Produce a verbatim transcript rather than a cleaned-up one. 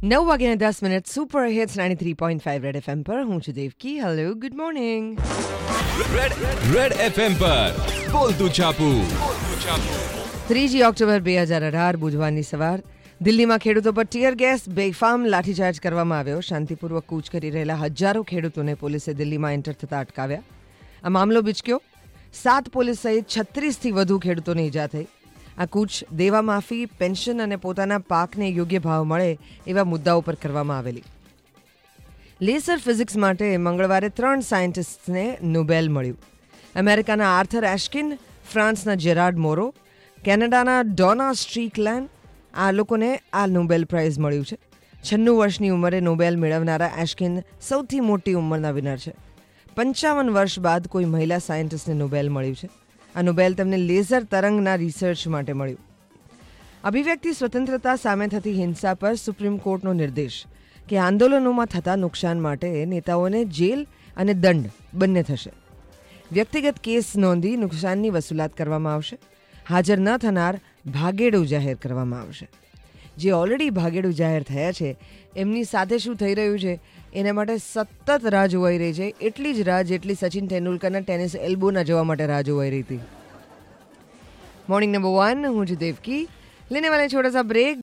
નવ વાગ્યાને દસ minute super hits ninety three point five red FM પર હું છું Devki. Hello, good morning. Red red FM પર બોલતું છાપુ. ત્રીજી ઓક્ટોબર બે હજાર અઢાર બુધવારની સવાર દિલ્હીમાં ખેડૂતો પર ટીયર ગેસ બેફામ લાઠીચાર્જ કરવામાં આવ્યો. શાંતિપૂર્વક કૂચ કરી રહેલા હજારો ખેડૂતોને પોલીસે દિલ્હીમાં એન્ટર થતા અટકાવ્યા. આ મામલો બીચક્યો. સાત પોલીસ સહિત છત્રીસથી વધુ ખેડૂતોને ઈજા થઈ. આ કૂચ દેવા માફી, પેન્શન અને પોતાના પાકને યોગ્ય ભાવ મળે એવા મુદ્દાઓ પર કરવામાં આવેલી. લેસર ફિઝિક્સ માટે મંગળવારે ત્રણ સાયન્ટિસ્ટને નોબેલ મળ્યું. અમેરિકાના આર્થર એશ્કિન, ફ્રાન્સના જેરાર્ડ મોરો, કેનેડાના ડોના સ્ટ્રીકલેન્ડ, આ લોકોને આ નોબેલ પ્રાઇઝ મળ્યું છે. છન્નું વર્ષની ઉંમરે નોબેલ મેળવનારા એશ્કિન સૌથી મોટી ઉંમરના વિનર છે. પંચાવન વર્ષ બાદ કોઈ મહિલા સાયન્ટિસ્ટને નોબેલ મળ્યું છે. આ નોબેલ તેમને લેઝર તરંગના રિસર્ચ માટે મળ્યું. અભિવ્યક્તિ સ્વતંત્રતા સામે થતી હિંસા પર સુપ્રીમ કોર્ટનો નિર્દેશ કે આંદોલનોમાં થતા નુકસાન માટે નેતાઓને જેલ અને દંડ બંને થશે. વ્યક્તિગત કેસ નોંધી નુકસાનની વસૂલાત કરવામાં આવશે. હાજર ન થનાર ભાગેડુ જાહેર કરવામાં આવશે. જે ઓલરેડી ભાગેડુ જાહેર થયા છે એમની સાથે શું થઈ રહ્યું છે એના માટે સતત રાહ જોવાઈ રહી છે. એટલી જ રાહ જેટલી સચિન તેંડુલકરના ટેનિસ એલ્બોના જોવા માટે રાહ જોવાઈ રહી હતી. મોર્નિંગ નંબર વન, હું છું દેવકી. લેને વાલે છોટા સા બ્રેક.